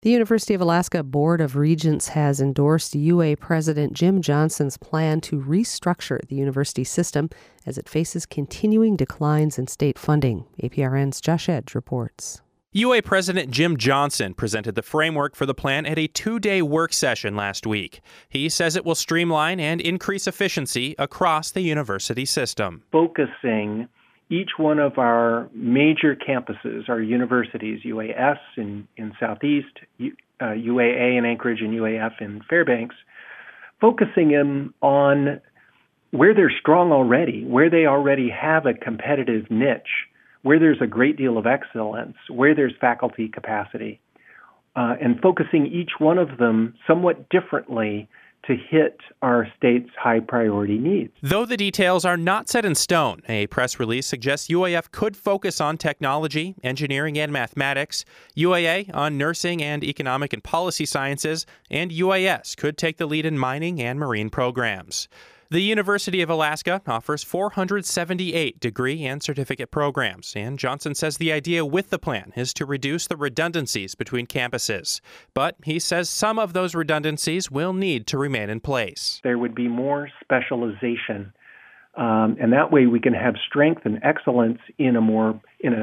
The University of Alaska Board of Regents has endorsed UA President Jim Johnson's plan to restructure the university system as it faces continuing declines in state funding. APRN's Josh Edge reports. UA President Jim Johnson presented the framework for the plan at a 2-day work session last week. He says it will streamline and increase efficiency across the university system. Focusing each one of our major campuses, our universities, UAS in Southeast, UAA in Anchorage, and UAF in Fairbanks, focusing them on where they're strong already, where they already have a competitive niche, where there's a great deal of excellence, where there's faculty capacity, and focusing each one of them somewhat differently to hit our state's high priority needs. Though the details are not set in stone, a press release suggests UAF could focus on technology, engineering, and mathematics, UAA on nursing and economic and policy sciences, and UAS could take the lead in mining and marine programs. The University of Alaska offers 478 degree and certificate programs, and Johnson says the idea with the plan is to reduce the redundancies between campuses. But he says some of those redundancies will need to remain in place. There would be more specialization, and that way we can have strength and excellence in a more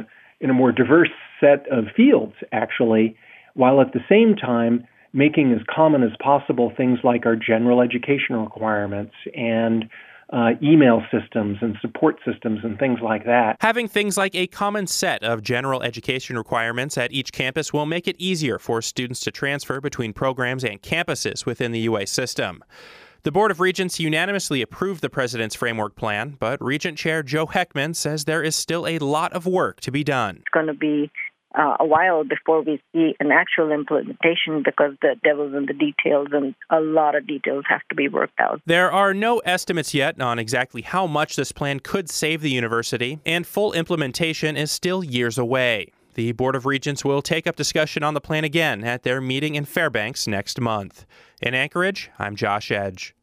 diverse set of fields, actually, while at the same time making as common as possible things like our general education requirements and email systems and support systems and things like that. Having things like a common set of general education requirements at each campus will make it easier for students to transfer between programs and campuses within the UA system. The Board of Regents unanimously approved the president's framework plan, but Regent Chair Joe Heckman says there is still a lot of work to be done. It's going to be a while before we see an actual implementation because the devil's in the details and a lot of details have to be worked out. There are no estimates yet on exactly how much this plan could save the university, and full implementation is still years away. The Board of Regents will take up discussion on the plan again at their meeting in Fairbanks next month. In Anchorage, I'm Josh Edge.